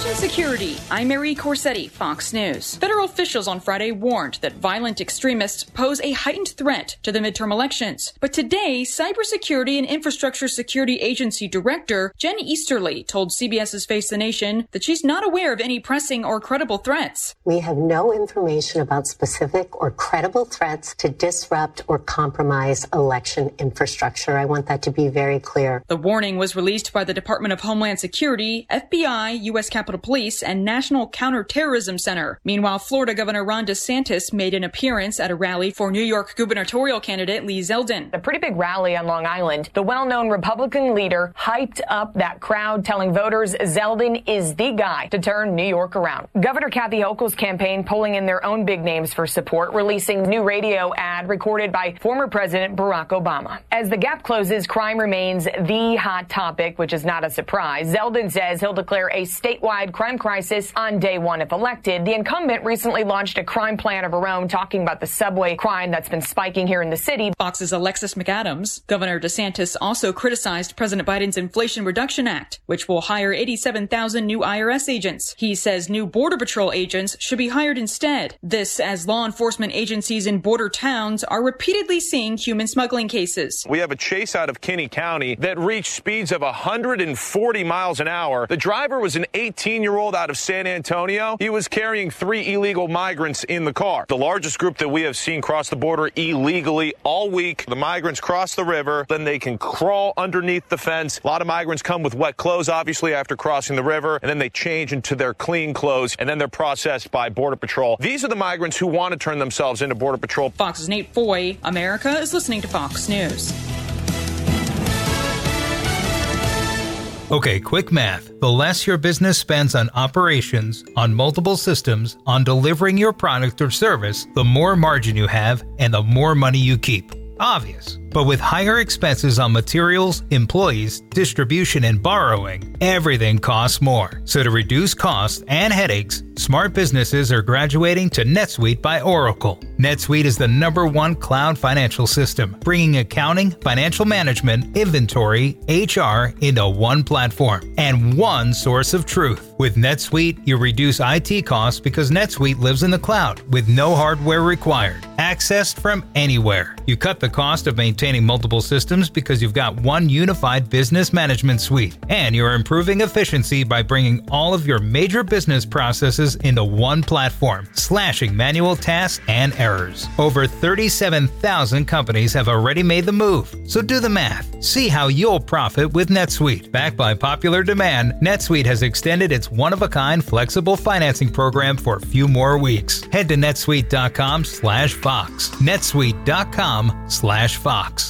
Election security. I'm Mary Corsetti, Fox News. Federal officials on Friday warned that violent extremists pose a heightened threat to the midterm elections. But today, Cybersecurity and Infrastructure Security Agency Director Jen Easterly told CBS's Face the Nation that she's not aware of any pressing or credible threats. We have no information about specific or credible threats to disrupt or compromise election infrastructure. I want that to be very clear. The warning was released by the Department of Homeland Security, FBI, U.S. Capitol Police, and National Counterterrorism Center. Meanwhile, Florida Governor Ron DeSantis made an appearance at a rally for New York gubernatorial candidate Lee Zeldin. A pretty big rally on Long Island. The well-known Republican leader hyped up that crowd, telling voters Zeldin is the guy to turn New York around. Governor Kathy Hochul's campaign pulling in their own big names for support, releasing a new radio ad recorded by former President Barack Obama. As the gap closes, crime remains the hot topic, which is not a surprise. Zeldin says he'll declare a statewide crime crisis on day one if elected. The incumbent recently launched a crime plan of her own, talking about the subway crime that's been spiking here in the city. Fox's Alexis McAdams. Governor DeSantis also criticized President Biden's Inflation Reduction Act, which will hire 87,000 new IRS agents. He says new Border Patrol agents should be hired instead. This as law enforcement agencies in border towns are repeatedly seeing human smuggling cases. We have a chase out of Kinney County that reached speeds of 140 miles an hour. The driver was an 18-year-old out of San Antonio. He was carrying 3 illegal migrants in the car. The largest group that we have seen cross the border illegally all week. The migrants cross the river, then they can crawl underneath the fence. A lot of migrants come with wet clothes, obviously, after crossing the river, and then they change into their clean clothes, and then they're processed by Border Patrol. These are the migrants who want to turn themselves into Border Patrol. Fox's Nate Foy. America is listening to Fox News. Okay, quick math. The less your business spends on operations, on multiple systems, on delivering your product or service, the more margin you have and the more money you keep. Obvious. But with higher expenses on materials, employees, distribution, and borrowing, everything costs more. So to reduce costs and headaches, smart businesses are graduating to NetSuite by Oracle. NetSuite is the #1 cloud financial system, bringing accounting, financial management, inventory, HR into one platform and one source of truth. With NetSuite, you reduce IT costs because NetSuite lives in the cloud with no hardware required, accessed from anywhere. You cut the cost of maintaining multiple systems because you've got one unified business management suite, and you're improving efficiency by bringing all of your major business processes into one platform, slashing manual tasks and errors. Over 37,000 companies have already made the move, so do the math. See how you'll profit with NetSuite. Backed by popular demand, NetSuite has extended its one-of-a-kind flexible financing program for a few more weeks. Head to netsuite.com/Fox. netsuite.com/Fox.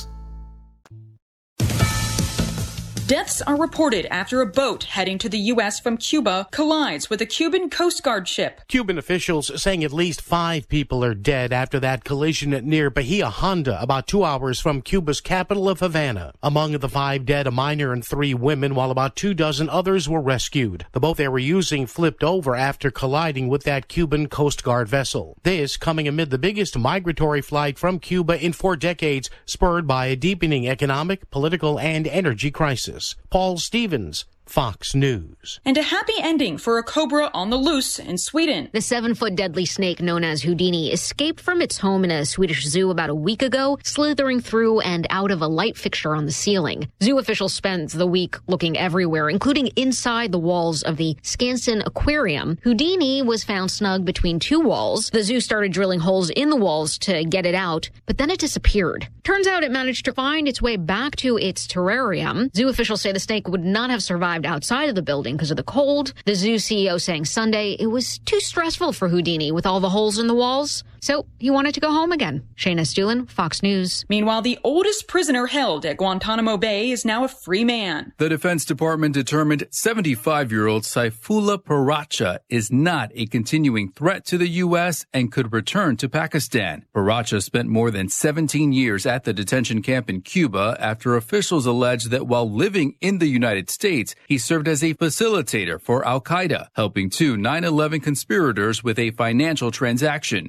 Deaths are reported after a boat heading to the U.S. from Cuba collides with a Cuban Coast Guard ship. Cuban officials saying at least 5 people are dead after that collision near Bahia Honda, about 2 hours from Cuba's capital of Havana. Among the 5 dead, a minor and 3 women, while about 24 others were rescued. The boat they were using flipped over after colliding with that Cuban Coast Guard vessel. This coming amid the biggest migratory flight from Cuba in 4 decades, spurred by a deepening economic, political, and energy crisis. Paul Stevens, Fox News. And a happy ending for a cobra on the loose in Sweden. The 7-foot deadly snake known as Houdini escaped from its home in a Swedish zoo about a week ago, slithering through and out of a light fixture on the ceiling. Zoo officials spent the week looking everywhere, including inside the walls of the Skansen Aquarium. Houdini was found snug between 2 walls. The zoo started drilling holes in the walls to get it out, but then it disappeared. Turns out it managed to find its way back to its terrarium. Zoo officials say the snake would not have survived outside of the building because of the cold. The zoo CEO saying Sunday it was too stressful for Houdini with all the holes in the walls, so he wanted to go home again. Shayna Stulin, Fox News. Meanwhile, the oldest prisoner held at Guantanamo Bay is now a free man. The Defense Department determined 75-year-old Saifullah Paracha is not a continuing threat to the U.S. and could return to Pakistan. Paracha spent more than 17 years at the detention camp in Cuba after officials alleged that while living in the United States, he served as a facilitator for al-Qaeda, helping 2 9/11 conspirators with a financial transaction. He denied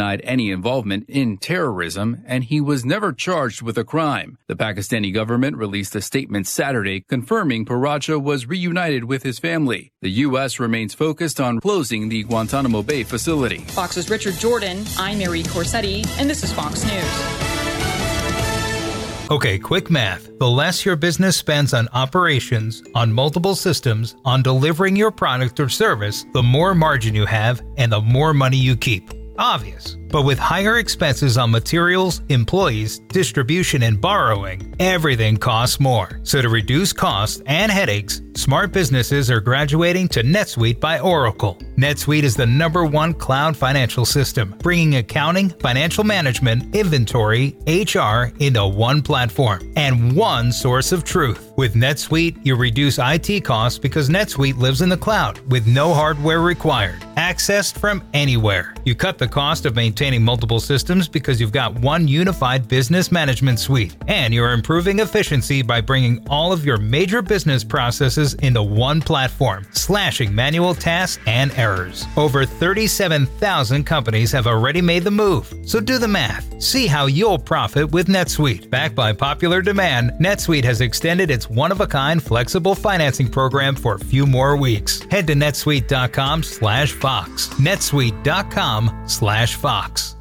denied any involvement in terrorism, and he was never charged with a crime. The Pakistani government released a statement Saturday confirming Paracha was reunited with his family. The U.S. remains focused on closing the Guantanamo Bay facility. Fox's Richard Jordan, I'm Mary Corsetti, and this is Fox News. Okay, quick math. The less your business spends on operations, on multiple systems, on delivering your product or service, the more margin you have and the more money you keep. Obvious. But with higher expenses on materials, employees, distribution, and borrowing, everything costs more. So to reduce costs and headaches, smart businesses are graduating to NetSuite by Oracle. NetSuite is the #1 cloud financial system, bringing accounting, financial management, inventory, HR into one platform and one source of truth. With NetSuite, you reduce IT costs because NetSuite lives in the cloud with no hardware required, accessed from anywhere. You cut the cost of maintaining multiple systems because you've got one unified business management suite, and you're improving efficiency by bringing all of your major business processes into one platform, slashing manual tasks and errors. Over 37,000 companies have already made the move, so do the math. See how you'll profit with NetSuite. Backed by popular demand, NetSuite has extended its one-of-a-kind flexible financing program for a few more weeks. Head to netsuite.com/Fox. netsuite.com/Fox.